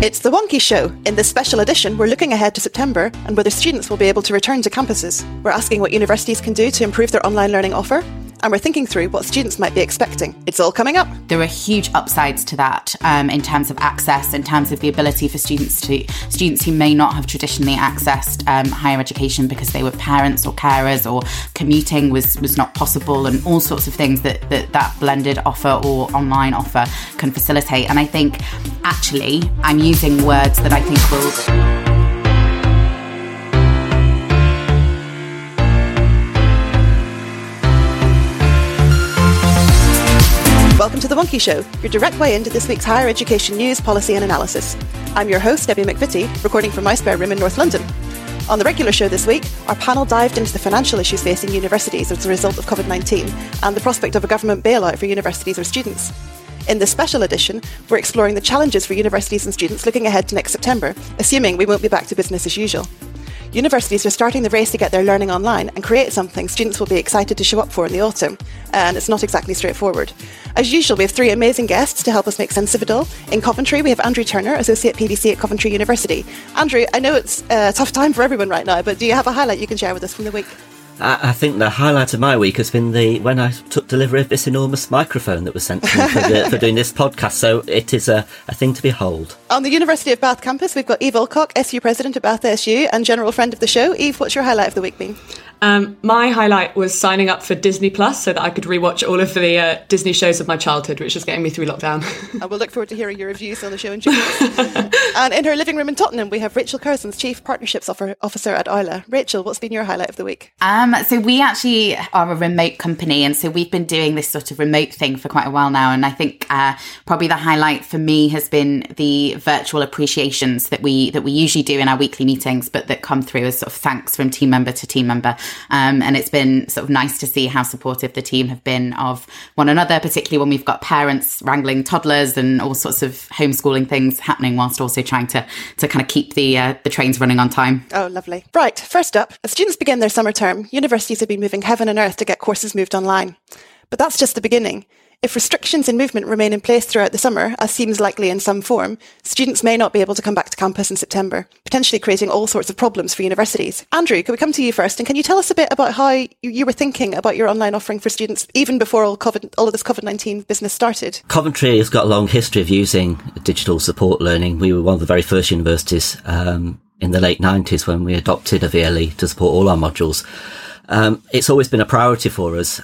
It's The Wonky Show. In this special edition, we're looking ahead to September and whether students will be able to return to campuses. We're asking what universities can do to improve their online learning offer, and we're thinking through what students might be expecting. It's all coming up. There are huge upsides to that in terms of access, in terms of the ability for students who may not have traditionally accessed higher education because they were parents or carers, or commuting was not possible, and all sorts of things that blended offer or online offer can facilitate. And I think actually I'm using words that I think will... Welcome to The Wonky Show, your direct way into this week's higher education news, policy and analysis. I'm your host, Debbie McVitie, recording from my spare room in North London. On the regular show this week, our panel dived into the financial issues facing universities as a result of COVID-19 and the prospect of a government bailout for universities or students. In this special edition, we're exploring the challenges for universities and students looking ahead to next September, assuming we won't be back to business as usual. Universities are starting the race to get their learning online and create something students will be excited to show up for in the autumn, and it's not exactly straightforward. As usual, we have three amazing guests to help us make sense of it all. In Coventry, we have Andrew Turner, Associate PDC at Coventry University. Andrew, I know it's a tough time for everyone right now, but do you have a highlight you can share with us from the week? I think the highlight of my week has been when I took delivery of this enormous microphone that was sent to me for doing this podcast. So it is a thing to behold. On the University of Bath campus, we've got Eve Alcock, SU President at Bath SU and general friend of the show. Eve, what's your highlight of the week been? My highlight was signing up for Disney Plus so that I could rewatch all of the Disney shows of my childhood, which is getting me through lockdown. And we'll look forward to hearing your reviews on the show in 2 weeks. And in her living room in Tottenham, we have Rachel Curzons, Chief Partnerships Officer at Isla. Rachel, what's been your highlight of the week? So we actually are a remote company, and so we've been doing this sort of remote thing for quite a while now. And I think probably the highlight for me has been the virtual appreciations that we usually do in our weekly meetings, but that come through as sort of thanks from team member to team member. And it's been sort of nice to see how supportive the team have been of one another, particularly when we've got parents wrangling toddlers and all sorts of homeschooling things happening, whilst also trying to kind of keep the trains running on time. Oh, lovely. Right, first up, as students begin their summer term, universities have been moving heaven and earth to get courses moved online. But that's just the beginning. If restrictions in movement remain in place throughout the summer, as seems likely in some form, students may not be able to come back to campus in September, potentially creating all sorts of problems for universities. Andrew, can we come to you first? And can you tell us a bit about how you were thinking about your online offering for students, even before all of this COVID-19 business started? Coventry has got a long history of using digital support learning. We were one of the very first universities in the late 90s when we adopted a VLE to support all our modules. It's always been a priority for us.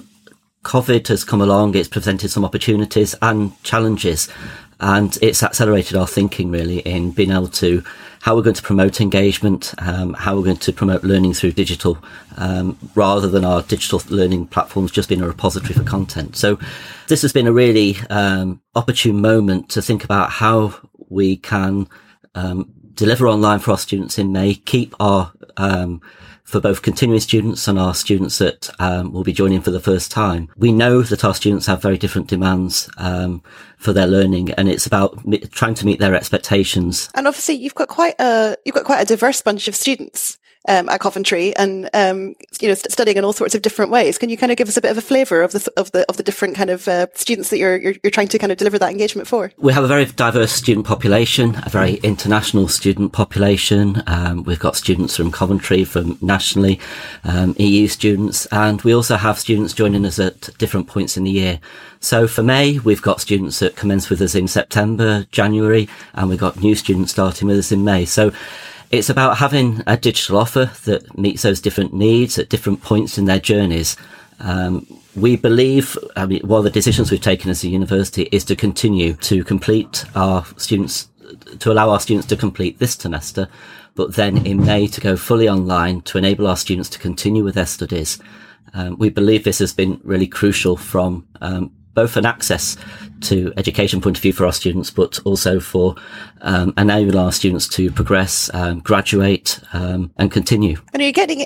COVID has come along, it's presented some opportunities and challenges, and it's accelerated our thinking really in being able to, how we're going to promote engagement, how we're going to promote learning through digital, rather than our digital learning platforms just being a repository for content. So this has been a really opportune moment to think about how we can deliver online for our students in May, keep our for both continuing students and our students that will be joining for the first time. We know that our students have very different demands for their learning, and it's about trying to meet their expectations. And obviously, you've got quite a diverse bunch of students at Coventry, and studying in all sorts of different ways. Can you kind of give us a bit of a flavour of the different kind of students that you're trying to kind of deliver that engagement for? We have a very diverse student population, a very international student population. We've got students from Coventry, from nationally, EU students, and we also have students joining us at different points in the year. So for May, we've got students that commence with us in September, January, and we've got new students starting with us in May. So it's about having a digital offer that meets those different needs at different points in their journeys. We believe, one of the decisions we've taken as a university is to continue to complete our students, to allow our students to complete this semester, but then in May to go fully online to enable our students to continue with their studies. We believe this has been really crucial from both an access to education point of view for our students, but also for enabling our students to progress, graduate, and continue. And are you getting,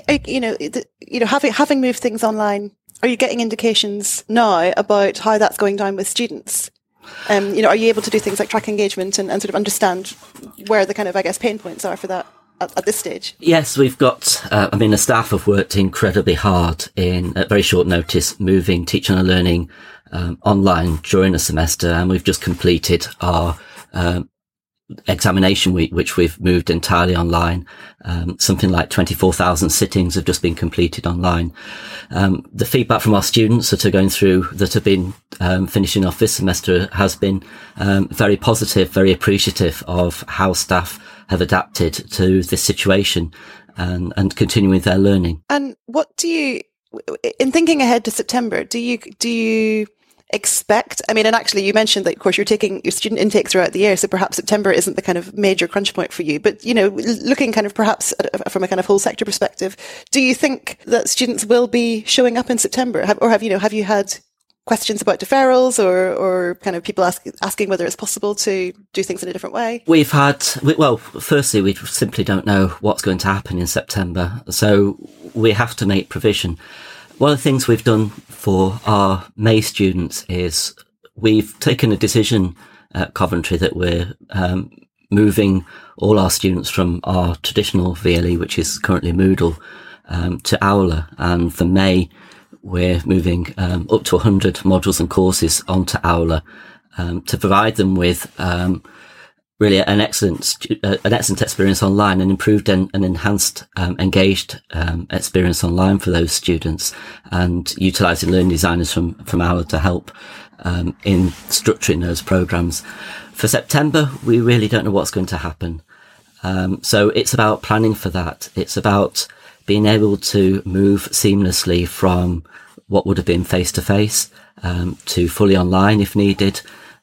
having moved things online, are you getting indications now about how that's going down with students? Are you able to do things like track engagement and sort of understand where the kind of, pain points are for that at this stage? Yes, we've got, the staff have worked incredibly hard at very short notice, moving teaching and learning online during a semester, and we've just completed our examination week, which we've moved entirely online. Something like 24,000 sittings have just been completed online. The feedback from our students that are going through, that have been finishing off this semester, has been very positive, very appreciative of how staff have adapted to this situation and continuing their learning. And what do you, in thinking ahead to September, do you expect, I mean, and actually you mentioned that, of course, you're taking your student intake throughout the year, so perhaps September isn't the kind of major crunch point for you, but, looking kind of perhaps from a kind of whole sector perspective, do you think that students will be showing up in September? Have you had questions about deferrals or kind of people asking whether it's possible to do things in a different way? Firstly, we simply don't know what's going to happen in September, so we have to make provision. One of the things we've done for our May students is we've taken a decision at Coventry that we're moving all our students from our traditional VLE, which is currently Moodle, to Aula. And for May, we're moving up to 100 modules and courses onto Aula to provide them with really an excellent experience online, an improved and enhanced, engaged experience online for those students, and utilising learning designers from Aula to help in structuring those programmes. For September, we really don't know what's going to happen. So it's about planning for that. It's about being able to move seamlessly from what would have been face-to-face to fully online if needed.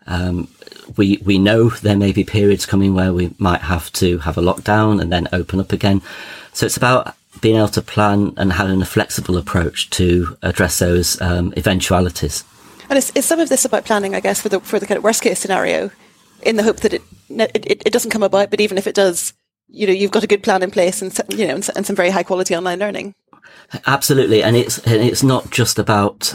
We know there may be periods coming where we might have to have a lockdown and then open up again. So it's about being able to plan and having a flexible approach to address those eventualities. And is some of this about planning, I guess, for the kind of worst case scenario, in the hope that it doesn't come about, but even if it does, you've got a good plan in place and some very high quality online learning. Absolutely, and it's not just about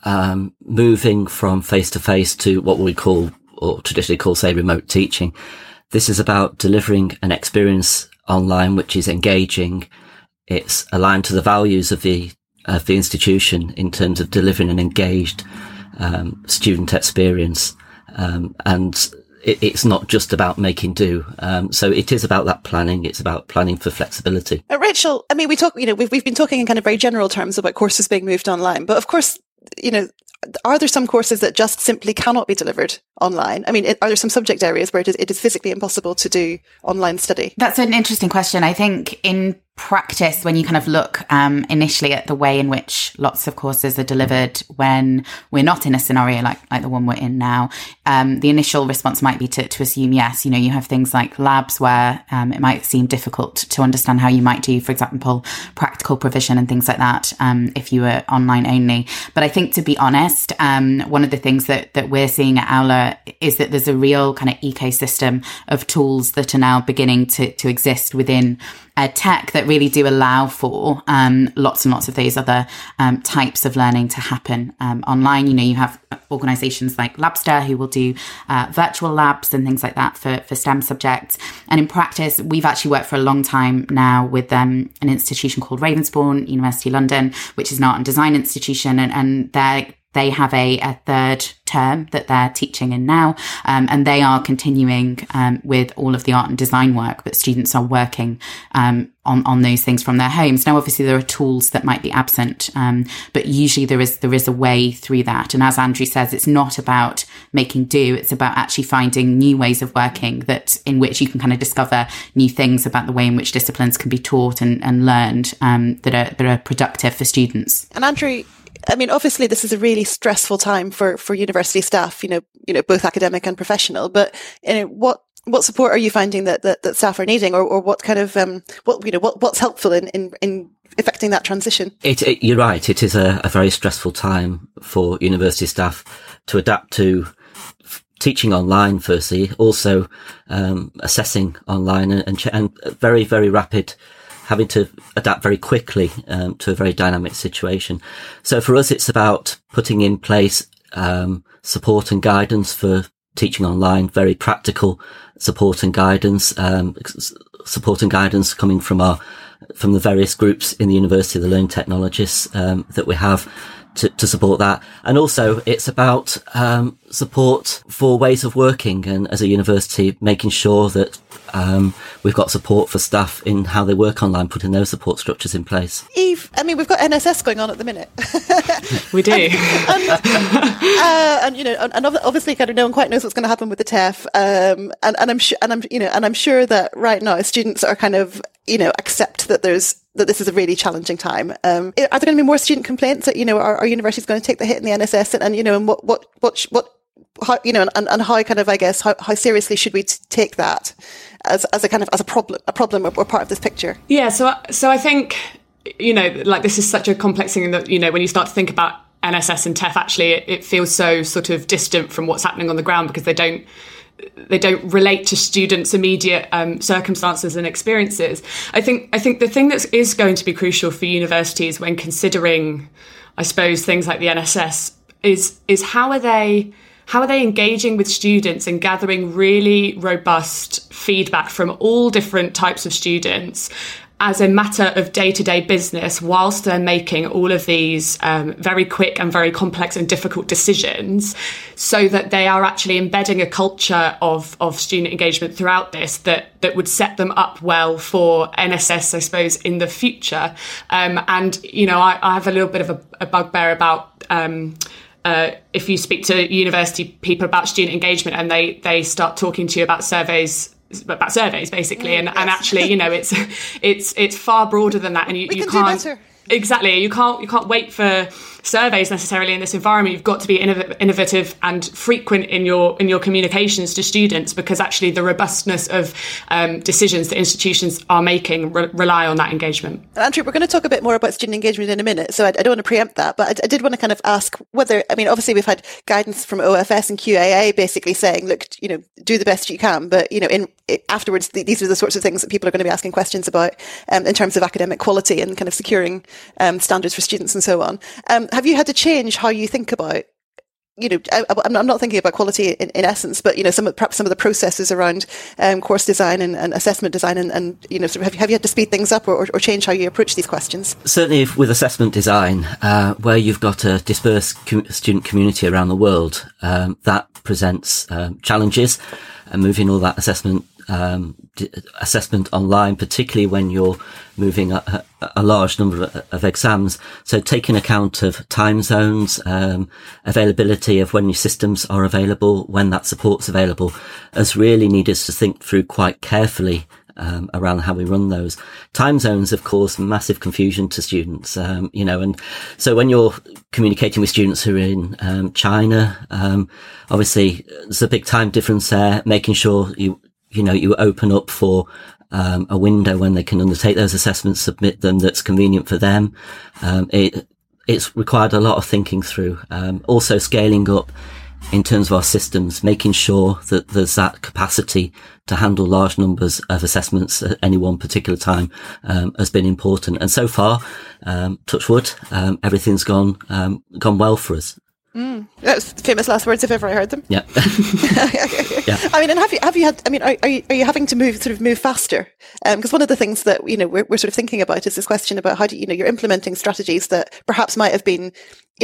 moving from face to face to what we call, or traditionally call, say, remote teaching. This is about delivering an experience online which is engaging. It's aligned to the values of the institution in terms of delivering an engaged student experience, and it's not just about making do. So it is about that planning. It's about planning for flexibility. Rachel, I mean, we've been talking in kind of very general terms about courses being moved online, but of course, are there some courses that just simply cannot be delivered online? I mean, are there some subject areas where it is physically impossible to do online study? That's an interesting question. I think in practice, when you kind of look initially at the way in which lots of courses are delivered when we're not in a scenario like the one we're in now, the initial response might be to assume yes. You have things like labs where it might seem difficult to understand how you might do, for example, practical provision and things like that if you were online only. But I think, to be honest, one of the things that we're seeing at Aula is that there's a real kind of ecosystem of tools that are now beginning to exist within tech that really do allow for lots and lots of those other types of learning to happen online. You have organisations like Labster who will do virtual labs and things like that for STEM subjects. And in practice, we've actually worked for a long time now with an institution called Ravensbourne, University of London, which is an art and design institution, and they have a third term that they're teaching in now, and they are continuing with all of the art and design work, but students are working on those things from their homes. Now, obviously, there are tools that might be absent, but usually there is a way through that. And as Andrew says, it's not about making do; it's about actually finding new ways of working in which you can kind of discover new things about the way in which disciplines can be taught and learned that are productive for students. And Andrew, I mean, obviously, this is a really stressful time for university staff, both academic and professional. But what support are you finding that staff are needing, or what kind of what's helpful in effecting that transition? You're right. It is a very stressful time for university staff to adapt to teaching online. Firstly, also assessing online and very, very rapid. Having to adapt very quickly to a very dynamic situation. So for us, it's about putting in place support and guidance for teaching online, very practical support and guidance coming from the various groups in the University of the Learning Technologists that we have, to support that. And also it's about support for ways of working, and as a university making sure that we've got support for staff in how they work online, putting those support structures in place. Eve, I mean, we've got NSS going on at the minute. We do. and obviously kind of no one quite knows what's going to happen with the TEF. And I'm sure that right now students are kind of, accept that this is a really challenging time. Are there going to be more student complaints that, our universities going to take the hit in the NSS, and how, and how kind of, I guess, how seriously should we take that as a problem or part of this picture? Yeah. So I think, this is such a complex thing that, when you start to think about NSS and TEF, actually it feels so sort of distant from what's happening on the ground, because they don't relate to students' immediate circumstances and experiences. I think the thing that is going to be crucial for universities when considering, I suppose, things like the NSS is how are they engaging with students and gathering really robust feedback from all different types of students as a matter of day-to-day business, whilst they're making all of these very quick and very complex and difficult decisions, so that they are actually embedding a culture of student engagement throughout this that would set them up well for NSS, I suppose, in the future. I have a little bit of a bugbear about if you speak to university people about student engagement and they start talking to you about surveys basically, and actually, it's far broader than that, and you can't. Exactly. You can't wait for surveys necessarily in this environment. You've got to be innovative and frequent in your communications to students, because actually the robustness of decisions that institutions are making rely on that engagement. Andrew, we're going to talk a bit more about student engagement in a minute, so I don't want to preempt that, but I did want to kind of ask whether, obviously we've had guidance from OFS and QAA basically saying, look, do the best you can, but, afterwards, these are the sorts of things that people are going to be asking questions about in terms of academic quality and kind of securing standards for students and so on. Have you had to change how you think about, I'm not thinking about quality in essence, but, perhaps some of the processes around course design and assessment design and have you had to speed things up or change how you approach these questions? Certainly with assessment design, where you've got a dispersed student community around the world, that presents challenges, and moving all that assessment online, particularly when you're moving a large number of exams. So taking account of time zones, availability of when your systems are available, when that support's available, has really needed us to think through quite carefully around how we run those. Time zones have caused massive confusion to students, and so when you're communicating with students who are in China, obviously there's a big time difference there, making sure you open up for a window when they can undertake those assessments, submit them, that's convenient for them. It's required a lot of thinking through. Also scaling up in terms of our systems, making sure that there's that capacity to handle large numbers of assessments at any one particular time has been important. And so far, touch wood, everything's gone well for us. That's famous last words if ever I heard them. Yeah. Yeah. And have you had? Are you having to move faster? Because one of the things that we're sort of thinking about is this question about how do you're implementing strategies that perhaps might have been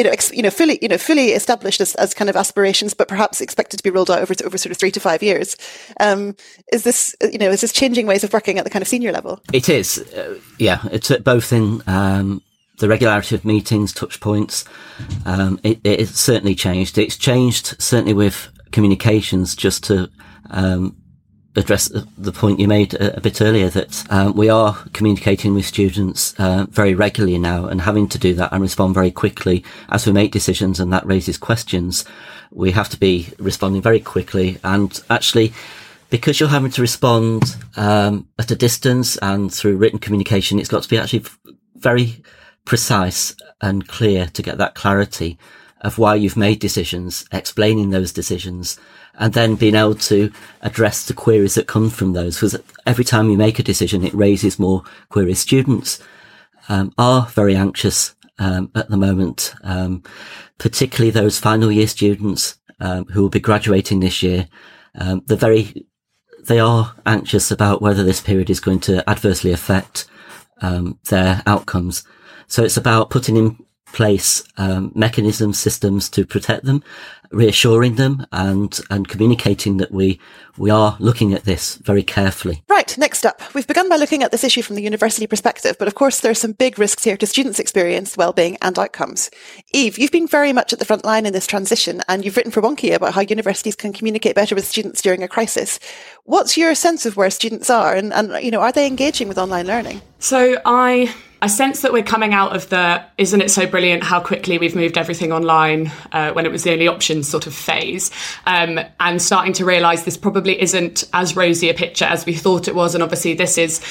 fully established as kind of aspirations, but perhaps expected to be rolled out over sort of 3 to 5 years. Is this changing ways of working at the kind of senior level? It is. It's both in the regularity of meetings, touch points. It's certainly changed. It's changed certainly with communications, just to address the point you made a bit earlier, that we are communicating with students very regularly now, and having to do that and respond very quickly as we make decisions, and that raises questions. We have to be responding very quickly, and actually, because you're having to respond at a distance and through written communication, it's got to be actually very precise and clear to get that clarity of why you've made decisions, explaining those decisions, and then being able to address the queries that come from those. Because every time you make a decision, it raises more queries. Students are very anxious at the moment, particularly those final year students who will be graduating this year. They are anxious about whether this period is going to adversely affect their outcomes. So it's about putting in place mechanisms, systems to protect them, reassuring them and communicating that we are looking at this very carefully. Right, next up, we've begun by looking at this issue from the university perspective, but of course there are some big risks here to students' experience, well-being and outcomes. Eve, you've been very much at the front line in this transition, and you've written for Wonky about how universities can communicate better with students during a crisis. What's your sense of where students are, and are they engaging with online learning? So I sense that we're coming out of the isn't it so brilliant how quickly we've moved everything online when it was the only option sort of phase, and starting to realise this probably isn't as rosy a picture as we thought it was. And obviously this is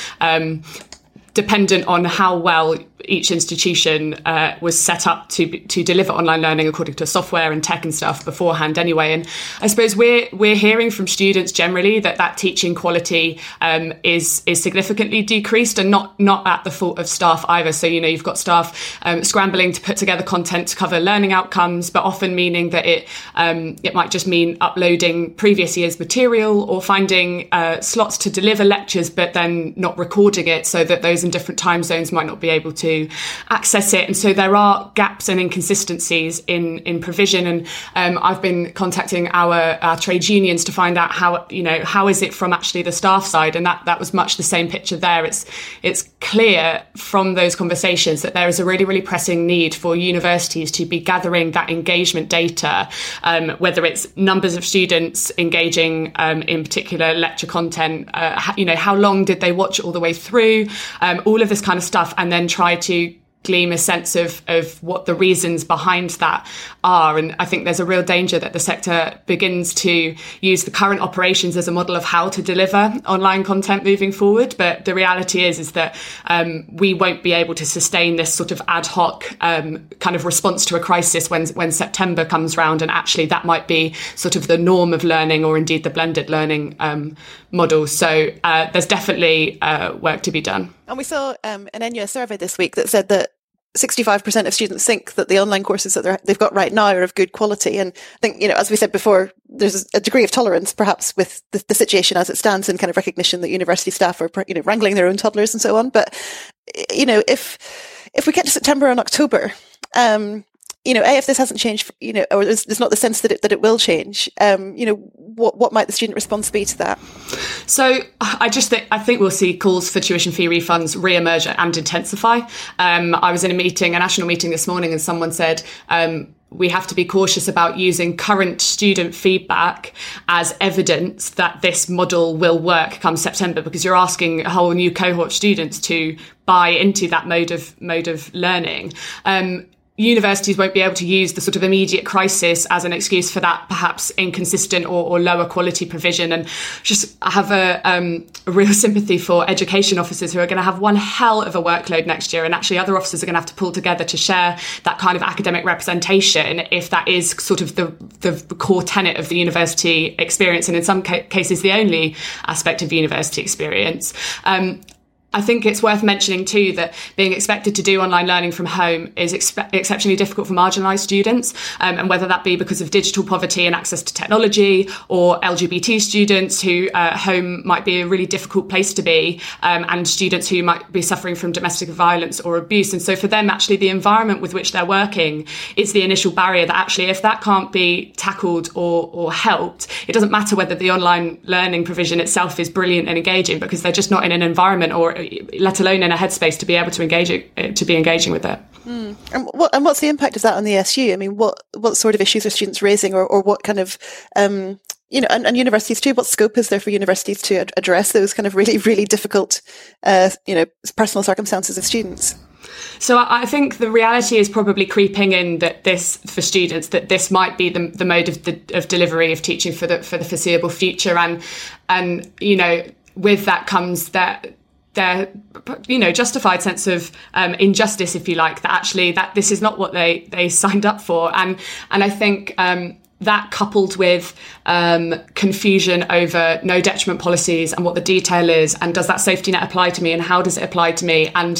dependent on how well each institution was set up to deliver online learning according to software and tech and stuff beforehand anyway. And I suppose we're hearing from students generally that teaching quality is significantly decreased, and not at the fault of staff either. So, you've got staff scrambling to put together content to cover learning outcomes, but often meaning that it might just mean uploading previous year's material or finding slots to deliver lectures, but then not recording it so that those in different time zones might not be able to access it. And so there are gaps and inconsistencies in provision. And I've been contacting our trade unions to find out how is it from actually the staff side. And that was much the same picture there. It's clear from those conversations that there is a really, really pressing need for universities to be gathering that engagement data, whether it's numbers of students engaging in particular lecture content, how long did they watch it all the way through, all of this kind of stuff, and then try to glean a sense of what the reasons behind that are. And I think there's a real danger that the sector begins to use the current operations as a model of how to deliver online content moving forward. But the reality is that we won't be able to sustain this sort of ad hoc kind of response to a crisis when September comes round, and actually that might be sort of the norm of learning, or indeed the blended learning model. So there's definitely work to be done. And we saw an NUS survey this week that said that 65% of students think that the online courses that they've got right now are of good quality. And I think, as we said before, there's a degree of tolerance perhaps with the situation as it stands, and kind of recognition that university staff are, wrangling their own toddlers and so on. But, if we get to September and October, if this hasn't changed, or there's not the sense that it will change, what might the student response be to that? So I think we'll see calls for tuition fee refunds re-emerge and intensify. I was in a national meeting this morning, and someone said, we have to be cautious about using current student feedback as evidence that this model will work come September, because you're asking a whole new cohort of students to buy into that mode of learning. Universities won't be able to use the sort of immediate crisis as an excuse for that perhaps inconsistent or lower quality provision. And I have a real sympathy for education officers who are going to have one hell of a workload next year, and actually other officers are going to have to pull together to share that kind of academic representation if that is sort of the core tenet of the university experience, and in some cases the only aspect of university experience. I think it's worth mentioning too that being expected to do online learning from home is exceptionally difficult for marginalised students, and whether that be because of digital poverty and access to technology, or LGBT students who home might be a really difficult place to be, and students who might be suffering from domestic violence or abuse. And so for them, actually, the environment with which they're working is the initial barrier that actually, if that can't be tackled or helped, it doesn't matter whether the online learning provision itself is brilliant and engaging, because they're just not in an environment, or let alone in a headspace, to be able to be engaging with it. And what's the impact of that on the SU? I mean, what sort of issues are students raising, or what kind of and universities too? What scope is there for universities to address those kind of really, really difficult personal circumstances of students? So I think the reality is probably creeping in that this might be the mode of delivery of teaching for the foreseeable future, and with that comes their justified sense of injustice, if you like, that actually that this is not what they signed up for, and I think that coupled with confusion over no detriment policies and what the detail is, and does that safety net apply to me, and how does it apply to me, and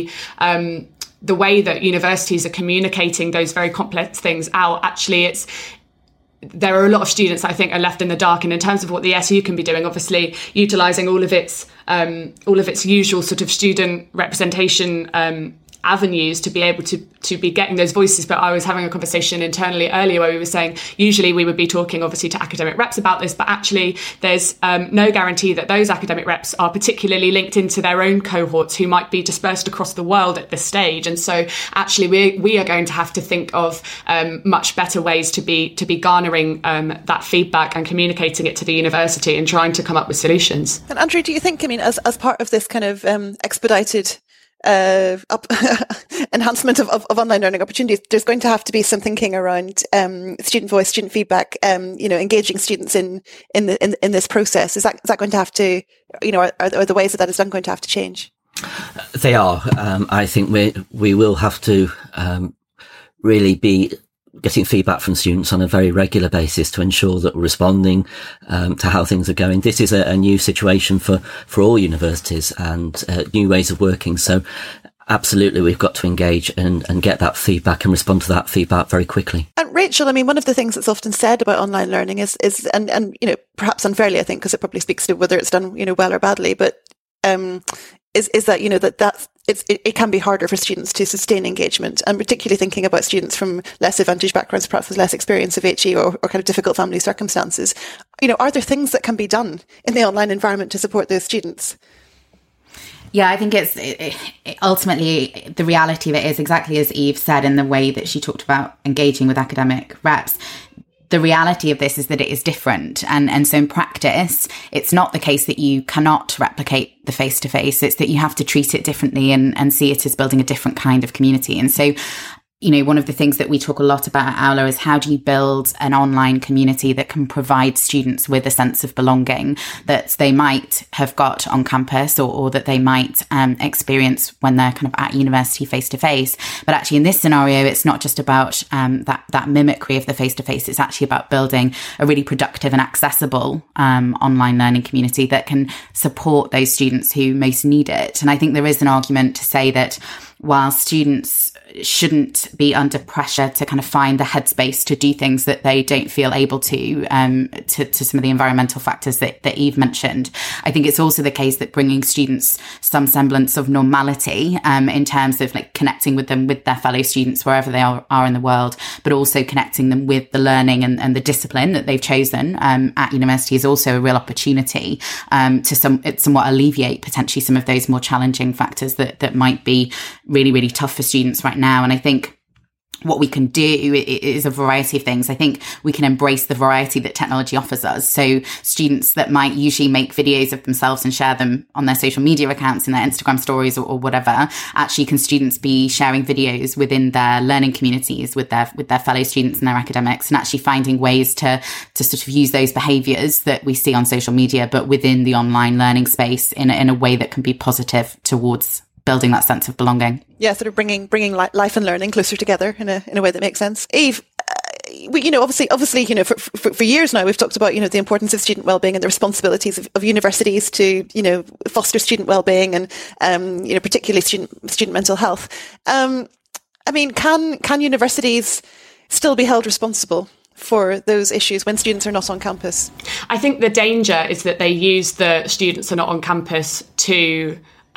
the way that universities are communicating those very complex things out, actually there are a lot of students I think are left in the dark. And in terms of what the SU can be doing, obviously utilising all of its usual sort of student representation avenues to be able to be getting those voices. But I was having a conversation internally earlier where we were saying usually we would be talking obviously to academic reps about this, but actually there's no guarantee that those academic reps are particularly linked into their own cohorts who might be dispersed across the world at this stage. And so actually we are going to have to think of much better ways to be garnering that feedback and communicating it to the university and trying to come up with solutions. And Andrew, do you think, I mean, as part of this kind of expedited enhancement of online learning opportunities, there's going to have to be some thinking around student voice, student feedback, engaging students in this process. Is that going to have to, are the ways that is done going to have to change? They are. I think we will have to really be getting feedback from students on a very regular basis to ensure that we're responding to how things are going. This is a new situation for all universities and new ways of working. So absolutely, we've got to engage and get that feedback and respond to that feedback very quickly. And Rachel, I mean, one of the things that's often said about online learning is perhaps unfairly, I think, because it probably speaks to whether it's done, well or badly, but is that, it can be harder for students to sustain engagement, and particularly thinking about students from less advantaged backgrounds, perhaps with less experience of HE or kind of difficult family circumstances. Are there things that can be done in the online environment to support those students? Yeah, I think it's ultimately the reality of it is exactly as Eve said in the way that she talked about engaging with academic reps. The reality of this is that it is different. And so in practice, it's not the case that you cannot replicate the face-to-face. It's that you have to treat it differently and see it as building a different kind of community. And so, one of the things that we talk a lot about at Aula is how do you build an online community that can provide students with a sense of belonging that they might have got on campus or that they might experience when they're kind of at university face to face. But actually in this scenario, it's not just about that mimicry of the face to face. It's actually about building a really productive and accessible online learning community that can support those students who most need it. And I think there is an argument to say that while students shouldn't be under pressure to kind of find the headspace to do things that they don't feel able to some of the environmental factors that Eve mentioned, I think it's also the case that bringing students some semblance of normality in terms of like connecting with them, with their fellow students wherever they are in the world, but also connecting them with the learning and the discipline that they've chosen at university is also a real opportunity to somewhat alleviate potentially some of those more challenging factors that might be really, really tough for students right now. And I think what we can do is a variety of things. I think we can embrace the variety that technology offers us. So students that might usually make videos of themselves and share them on their social media accounts in their Instagram stories or whatever, actually can students be sharing videos within their learning communities with their fellow students and their academics, and actually finding ways to sort of use those behaviours that we see on social media, but within the online learning space in a way that can be positive towards building that sense of belonging. Yeah, sort of bringing life and learning closer together in a way that makes sense. Eve, obviously, for years now, we've talked about, the importance of student wellbeing and the responsibilities of universities to, foster student wellbeing and, particularly student mental health. Can universities still be held responsible for those issues when students are not on campus? I think the danger is that they use the students are not on campus to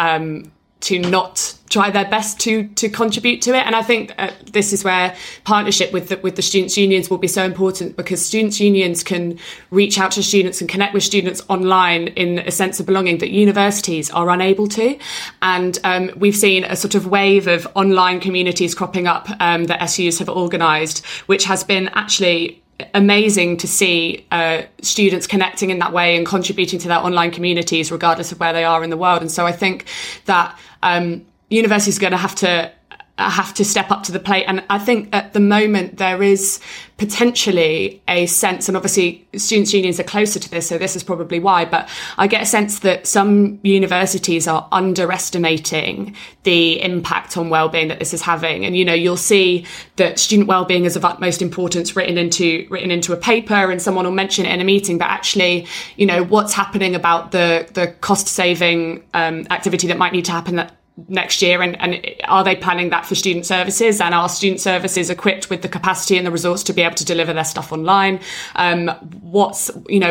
not try their best to contribute to it. And I think this is where partnership with the students' unions will be so important, because students' unions can reach out to students and connect with students online in a sense of belonging that universities are unable to. And we've seen a sort of wave of online communities cropping up that SUs have organised, which has been actually amazing to see students connecting in that way and contributing to their online communities regardless of where they are in the world. And so I think that universities are going to have to step up to the plate. And I think at the moment there is potentially a sense, and obviously students' unions are closer to this, so this is probably why, but I get a sense that some universities are underestimating the impact on wellbeing that this is having. And, you'll see that student wellbeing is of utmost importance written into a paper, and someone will mention it in a meeting, but actually, what's happening about the cost saving activity that might need to happen next year, and are they planning that for student services, and are student services equipped with the capacity and the resource to be able to deliver their stuff online? What's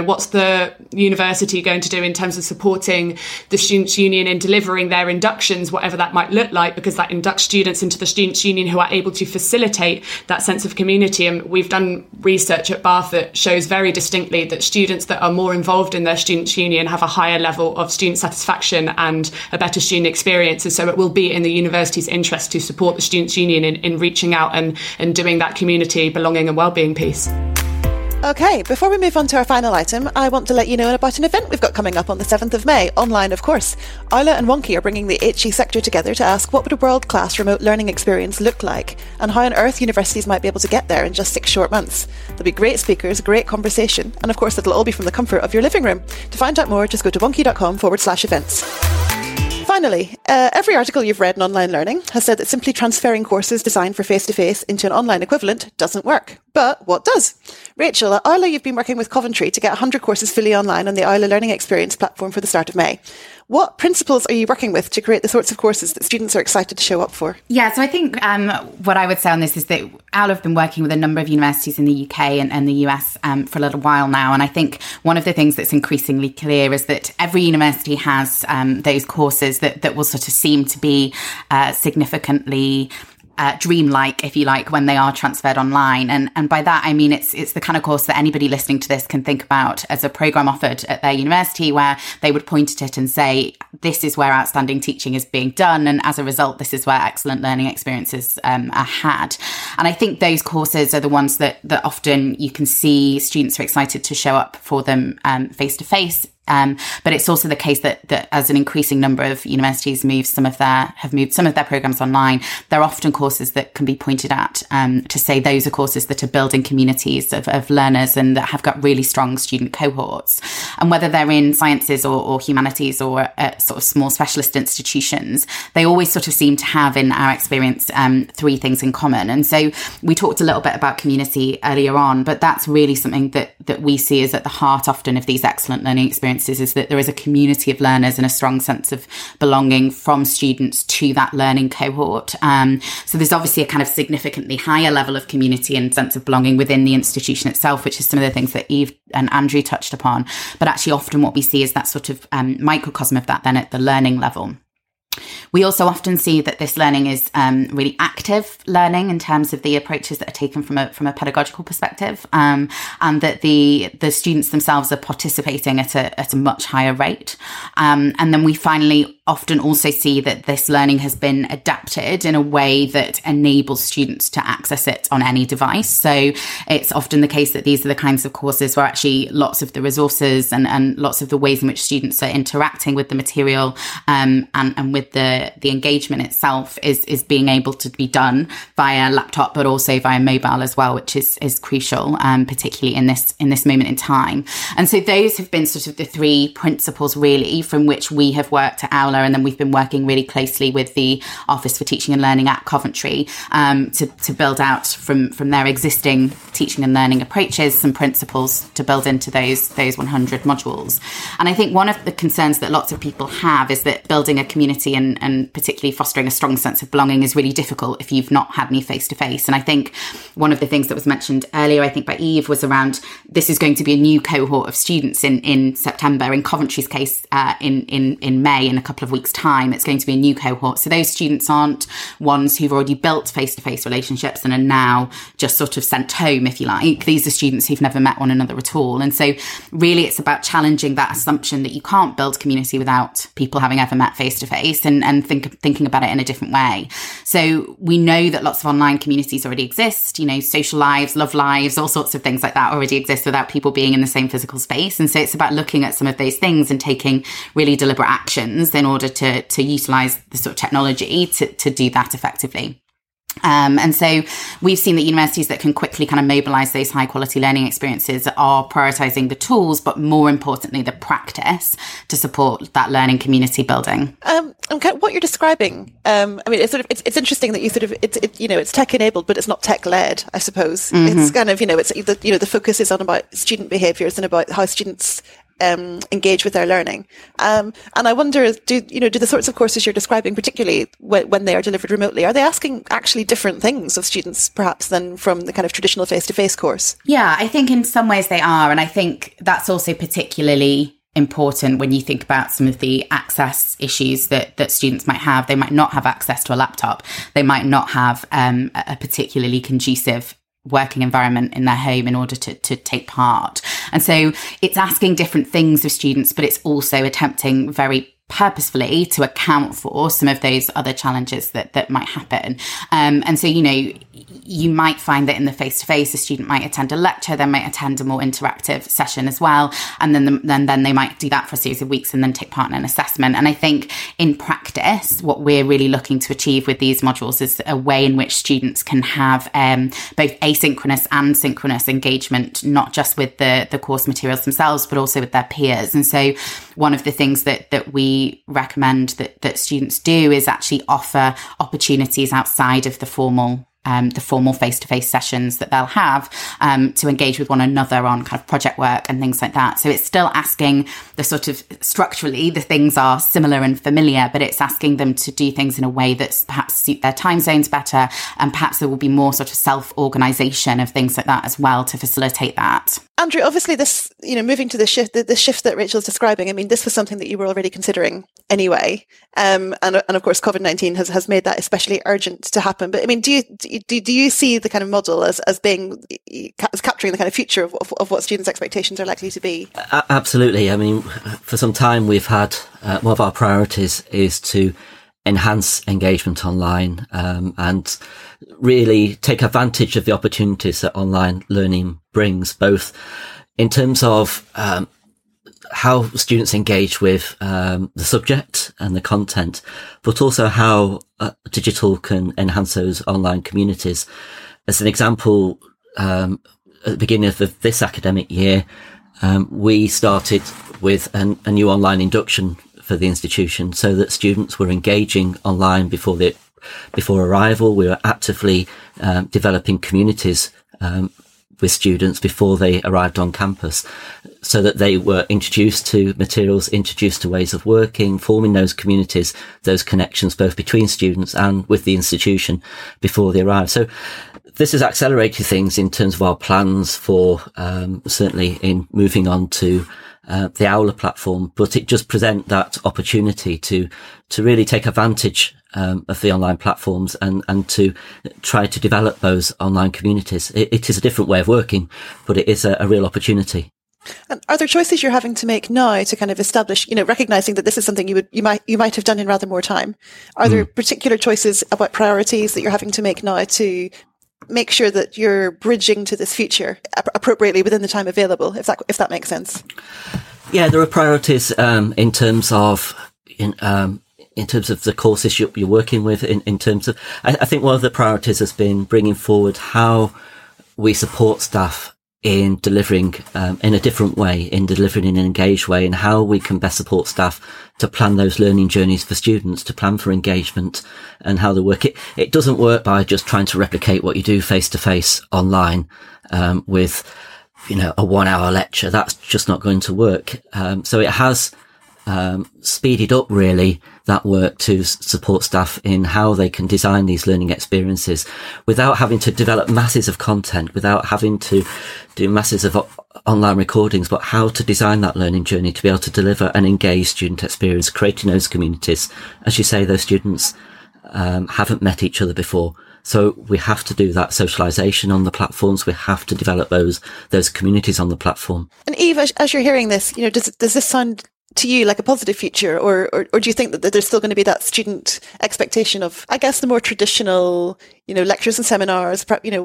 the university going to do in terms of supporting the Students' Union in delivering their inductions, whatever that might look like, because that inducts students into the Students' Union who are able to facilitate that sense of community. And we've done research at Bath that shows very distinctly that students that are more involved in their Students' Union have a higher level of student satisfaction and a better student experience. And so it will be in the university's interest to support the Students' Union in reaching out and doing that community belonging and wellbeing piece. Okay, before we move on to our final item, I want to let you know about an event we've got coming up on the 7th of May, online of course. Isla and Wonky are bringing the HE sector together to ask what would a world-class remote learning experience look like, and how on earth universities might be able to get there in just 6 short months. There'll be great speakers, great conversation, and of course it'll all be from the comfort of your living room. To find out more, just go to wonky.com/events. Finally, every article you've read in online learning has said that simply transferring courses designed for face-to-face into an online equivalent doesn't work. But what does? Rachel, at Isla, you've been working with Coventry to get 100 courses fully online on the Isla Learning Experience platform for the start of May. What principles are you working with to create the sorts of courses that students are excited to show up for? Yeah, so I think what I would say on this is that Isla have been working with a number of universities in the UK and the US for a little while now. And I think one of the things that's increasingly clear is that every university has those courses that will sort of seem to be significantly dreamlike, if you like, when they are transferred online. And by that, I mean, it's the kind of course that anybody listening to this can think about as a programme offered at their university where they would point at it and say, this is where outstanding teaching is being done. And as a result, this is where excellent learning experiences are had. And I think those courses are the ones that often you can see students are excited to show up for them face to face. But it's also the case that as an increasing number of universities have moved some of their programs online, there are often courses that can be pointed at to say those are courses that are building communities of learners and that have got really strong student cohorts. And whether they're in sciences or humanities or at sort of small specialist institutions, they always sort of seem to have, in our experience, 3 things in common. And so we talked a little bit about community earlier on, but that's really something that we see is at the heart often of these excellent learning experiences, is that there is a community of learners and a strong sense of belonging from students to that learning cohort. So there's obviously a kind of significantly higher level of community and sense of belonging within the institution itself, which is some of the things that Eve and Andrew touched upon. But actually often what we see is that sort of microcosm of that then at the learning level. We also often see that this learning is really active learning in terms of the approaches that are taken from a pedagogical perspective, and that the students themselves are participating at a much higher rate. And then we finally often also see that this learning has been adapted in a way that enables students to access it on any device. So it's often the case that these are the kinds of courses where actually lots of the resources and lots of the ways in which students are interacting with the material and with the engagement itself is being able to be done via laptop, but also via mobile as well, which is crucial, particularly in this moment in time. And so those have been sort of the 3 principles really from which we have worked at Aula, and then we've been working really closely with the Office for Teaching and Learning at Coventry to build out from their existing teaching and learning approaches some principles to build into those 100 modules. And I think one of the concerns that lots of people have is that building a community and particularly fostering a strong sense of belonging is really difficult if you've not had any face-to-face. And I think one of the things that was mentioned earlier, I think by Eve, was around this is going to be a new cohort of students in September. In Coventry's case, in May, in a couple of weeks' time, it's going to be a new cohort. So those students aren't ones who've already built face-to-face relationships and are now just sort of sent home, if you like. These are students who've never met one another at all. And so really it's about challenging that assumption that you can't build community without people having ever met face-to-face and thinking about it in a different way. So we know that lots of online communities already exist, social lives, love lives, all sorts of things like that already exist without people being in the same physical space. And so it's about looking at some of those things and taking really deliberate actions in order to utilise the sort of technology to do that effectively. And so we've seen that universities that can quickly kind of mobilise those high quality learning experiences are prioritising the tools, but more importantly, the practice to support that learning community building. And what you're describing, it's interesting that you it's tech enabled, but it's not tech led, I suppose. Mm-hmm. It's kind of, the focus is on about student behaviours and about how students engage with their learning. And I wonder, do the sorts of courses you're describing, particularly when they are delivered remotely, are they asking actually different things of students perhaps than from the kind of traditional face-to-face course? Yeah, I think in some ways they are. And I think that's also particularly important when you think about some of the access issues that students might have. They might not have access to a laptop. They might not have a particularly conducive working environment in their home in order to take part. And so it's asking different things of students, but it's also attempting very purposefully to account for some of those other challenges that might happen. And so, you might find that in the face-to-face, a student might attend a lecture, they might attend a more interactive session as well. And then they might do that for a series of weeks and then take part in an assessment. And I think in practice, what we're really looking to achieve with these modules is a way in which students can have both asynchronous and synchronous engagement, not just with the course materials themselves, but also with their peers. And so one of the things that we recommend that students do is actually offer opportunities outside of the formal face-to-face sessions that they'll have to engage with one another on kind of project work and things like that. So it's still asking the sort of structurally, the things are similar and familiar, but it's asking them to do things in a way that's perhaps suit their time zones better. And perhaps there will be more sort of self-organization of things like that as well to facilitate that. Andrew, obviously this, moving to the shift that Rachel's describing, I mean, this was something that you were already considering anyway. And of course, COVID-19 has made that especially urgent to happen. But I mean, do you see the kind of model as capturing the kind of future of what students' expectations are likely to be? Absolutely. I mean, for some time we've had, one of our priorities is to enhance engagement online, and really take advantage of the opportunities that online learning brings, both in terms of how students engage with the subject and the content, but also how digital can enhance those online communities. As an example, at the beginning of this academic year, we started with a new online induction for the institution, so that students were engaging online before arrival. We were actively developing communities with students before they arrived on campus, so that they were introduced to materials, introduced to ways of working, forming those communities, those connections both between students and with the institution before they arrived. So this has accelerated things in terms of our plans for certainly in moving on to the Aula platform, but it just presents that opportunity to really take advantage of the online platforms and to try to develop those online communities. It is a different way of working, but it is a real opportunity. And are there choices you're having to make now to kind of establish, recognizing that this is something you might have done in rather more time? Are there particular choices about priorities that you're having to make now to make sure that you're bridging to this future appropriately within the time available, if that makes sense? Yeah, there are priorities in terms of the courses you're working with. In terms of, I think one of the priorities has been bringing forward how we support staff in delivering in a different way, in delivering in an engaged way, and how we can best support staff to plan those learning journeys for students, to plan for engagement and how they work. It doesn't work by just trying to replicate what you do face to face online with a 1 hour lecture. That's just not going to work. So it has speeded up really that work to support staff in how they can design these learning experiences without having to develop masses of content, without having to do masses of online recordings, but how to design that learning journey to be able to deliver an engaged student experience, creating those communities. As you say, those students haven't met each other before. So we have to do that socialization on the platforms. We have to develop those communities on the platform. And Eve, as you're hearing this, does this sound to you like a positive future, or do you think that there's still going to be that student expectation of, I guess, the more traditional, lectures and seminars,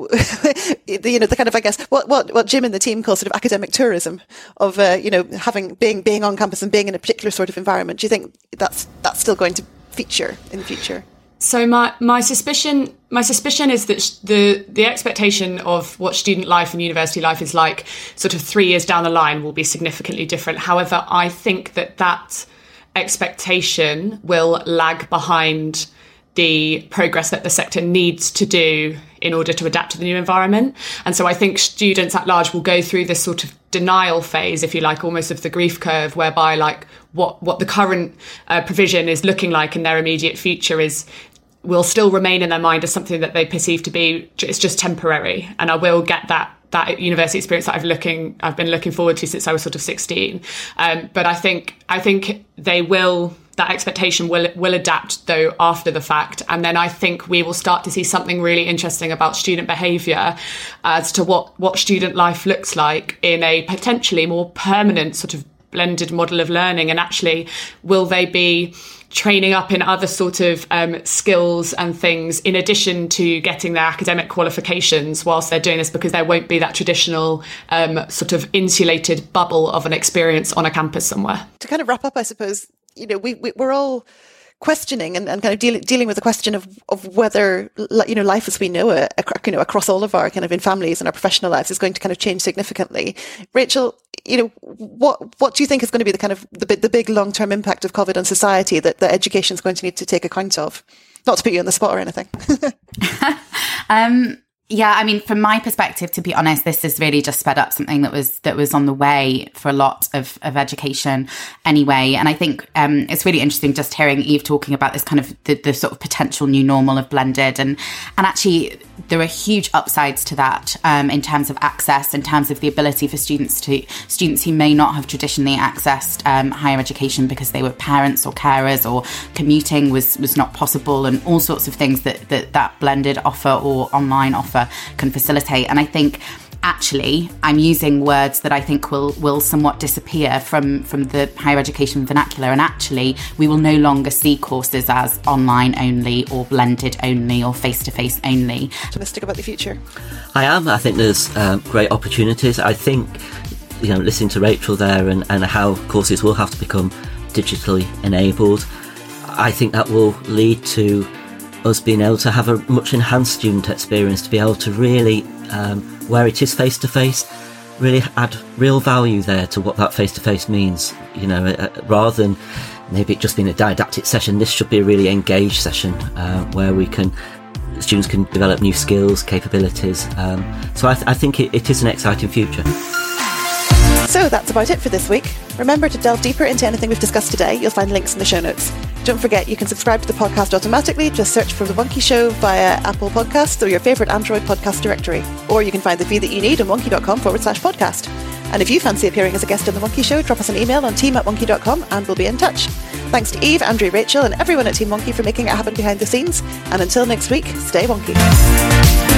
the kind of, I guess, what Jim and the team call sort of academic tourism of, being on campus and being in a particular sort of environment? Do you think that's still going to feature in the future? So my suspicion is that the expectation of what student life and university life is like sort of 3 years down the line will be significantly different. However, I think that expectation will lag behind the progress that the sector needs to do in order to adapt to the new environment. And so I think students at large will go through this sort of denial phase, if you like, almost of the grief curve, whereby like what the current provision is looking like in their immediate future will still remain in their mind as something that they perceive to be, it's just temporary. And I will get that university experience that I've been looking forward to since I was sort of 16. But I think that expectation will adapt though after the fact. And then I think we will start to see something really interesting about student behaviour as to what student life looks like in a potentially more permanent sort of blended model of learning. And actually, will they be training up in other sort of skills and things in addition to getting their academic qualifications whilst they're doing this, because there won't be that traditional sort of insulated bubble of an experience on a campus somewhere. To kind of wrap up, I suppose, we're all questioning and kind of dealing with the question of whether, life as we know it, across all of our kind of in families and our professional lives is going to kind of change significantly. Rachel, what do you think is going to be the kind of the big long-term impact of COVID on society that education is going to need to take account of? Not to put you on the spot or anything. Yeah, I mean, from my perspective, to be honest, this has really just sped up something that was on the way for a lot of education anyway. And I think it's really interesting just hearing Eve talking about this kind of the sort of potential new normal of blended. And actually, there are huge upsides to that in terms of access, in terms of the ability for students who may not have traditionally accessed higher education because they were parents or carers, or commuting was not possible, and all sorts of things that blended offer or online offer can facilitate. And I think actually I'm using words that I think will somewhat disappear from the higher education vernacular, and actually we will no longer see courses as online only or blended only or face-to-face only. Optimistic about the future? I am. I think there's great opportunities. I think, listening to Rachel there and how courses will have to become digitally enabled, I think that will lead to us being able to have a much enhanced student experience, to be able to really, where it is face-to-face, really add real value there to what that face-to-face means. Rather than maybe it just being a didactic session, this should be a really engaged session where students can develop new skills, capabilities. So I think it is an exciting future. So that's about it for this week. Remember to delve deeper into anything we've discussed today. You'll find links in the show notes. Don't forget, you can subscribe to the podcast automatically. Just search for The Wonkhe Show via Apple Podcasts or your favourite Android podcast directory. Or you can find the feed that you need on wonkhe.com/podcast. And if you fancy appearing as a guest on The Wonkhe Show, drop us an email on team@wonkhe.com and we'll be in touch. Thanks to Eve, Andrew, Rachel and everyone at Team Wonkhe for making it happen behind the scenes. And until next week, stay wonky.